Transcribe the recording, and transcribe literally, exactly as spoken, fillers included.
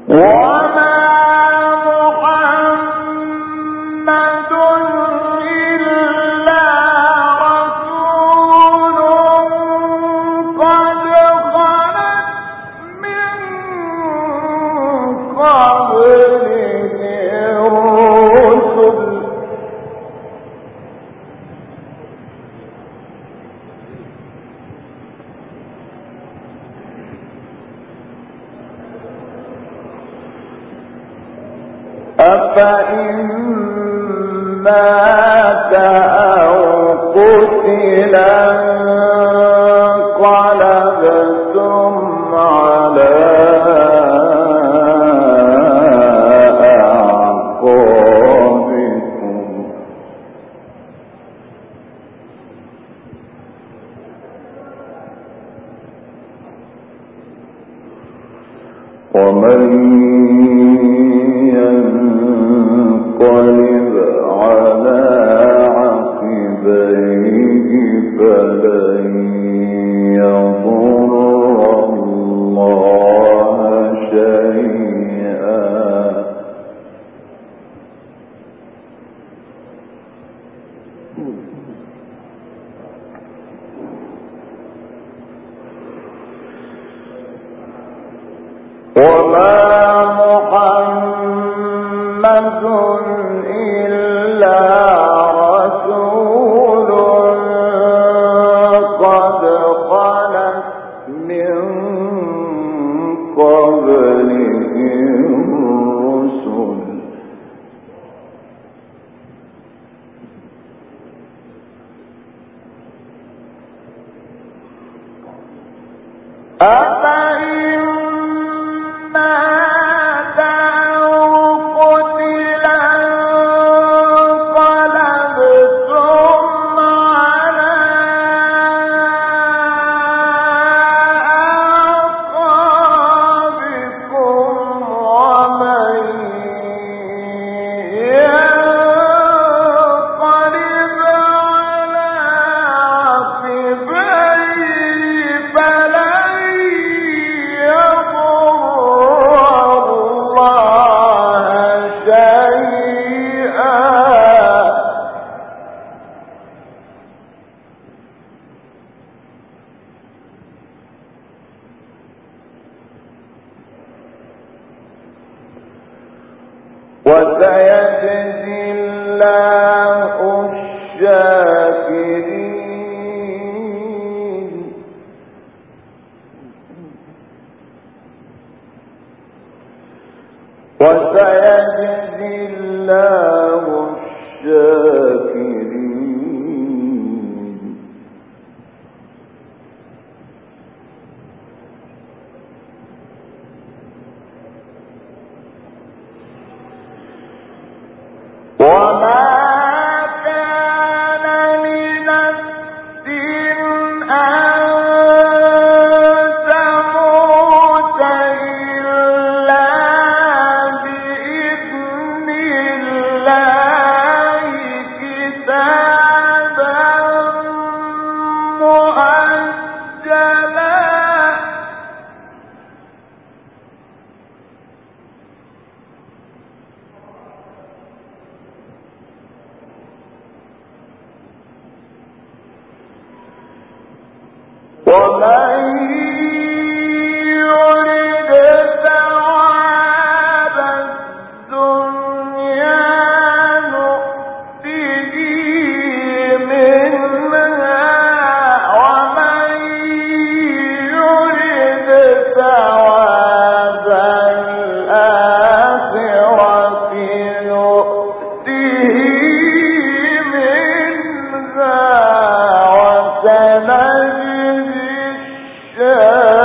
أفإن مات أو قتل انقلبتم على أعقابكم ومن ينقلب على عقبيه فلن يضر الله شيئا وما محمد إلا رسول قد خلت من قبله الرسل أفإن مات أو قتل انقلبتم على أعقابكم ومن ينقلب على عقبيه فلن يضر الله شيئا وسيجزي الله الشاكرين وسيجزي الله الشاكرين وما كان لنفس أن تموت إلا بإذن الله كتابا مؤجلا ومن يرد ثواب الدنيا نؤته منها ومن يرد ثواب الآخرة نؤته منها وسنجزي الشاكرين